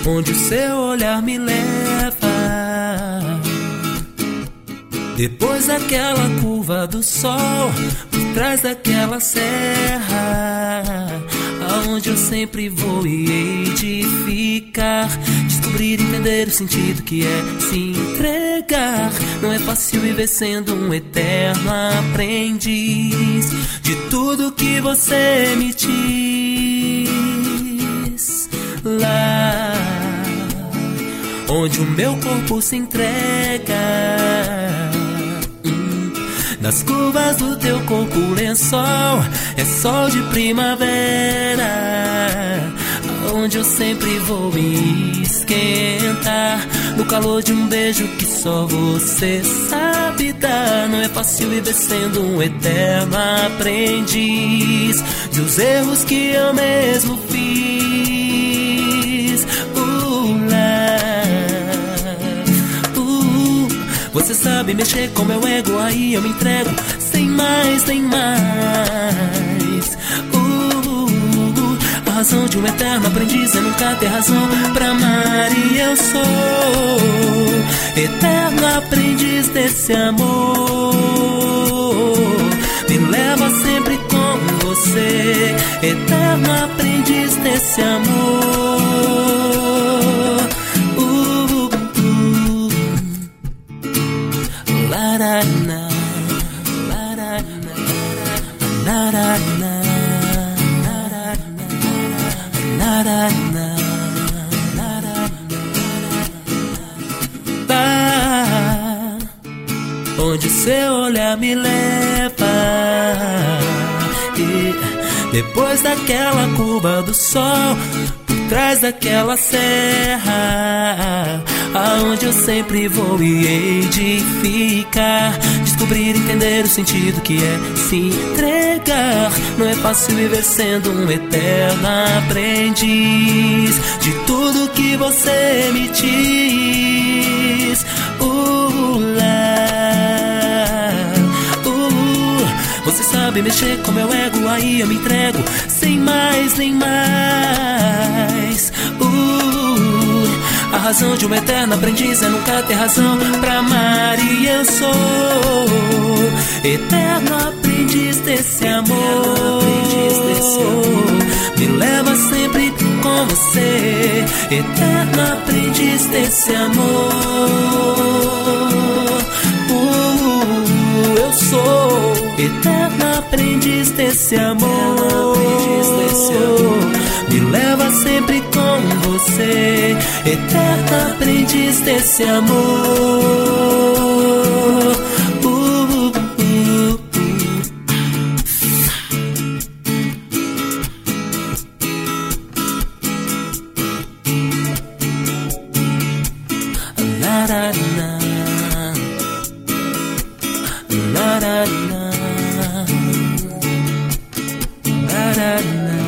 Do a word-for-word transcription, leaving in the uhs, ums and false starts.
onde o seu olhar me leva. Depois daquela curva do sol, por trás daquela serra, aonde eu sempre vou e hei de ficar. Descobrir e entender o sentido que é se entregar. Não é fácil viver sendo um eterno aprendiz de tudo que você me diz. Lá onde o meu corpo se entrega, nas curvas do teu corpo lençol é sol de primavera, onde eu sempre vou me esquentar no calor de um beijo que só você sabe dar. Não é fácil viver sendo um eterno aprendiz dos erros que eu mesmo fiz. Uh, lá, uh, você sabe mexer com meu ego, aí eu me entrego sem mais nem mais. Uh, a razão de um eterno aprendiz é nunca ter razão pra amar, e eu sou eterno aprendiz desse amor. Me leva sempre com você, eterno aprendiz desse amor. Uh, uh, uh. Larana, larana, larana, larana, lá onde seu olhar me leva. E depois daquela curva do sol, por trás daquela serra, aonde eu sempre vou e hei de ficar. Descobrir e entender o sentido que é se entregar. Não é fácil viver sendo um eterno aprendiz de tudo que você me diz. Uh, lá, uh, você sabe mexer com meu ego, aí eu me entrego sem mais nem mais. Uh, a razão de um eterno aprendiz é nunca ter razão pra amar, e eu sou eterno aprendiz desse amor. Me leva sempre com você, eterno aprendiz desse amor. Uh, eu sou eterno aprendiz desse amor. Me leva sempre com você, eterno aprendiz desse amor. Uh, uh, uh, uh. La la la, la la la, la la la.